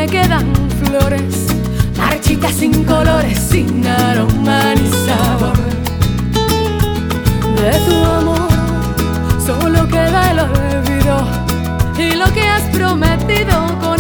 quedan flores, marchitas sin colores, sin aroma ni sabor. De tu amor solo queda el olvido y lo que has prometido con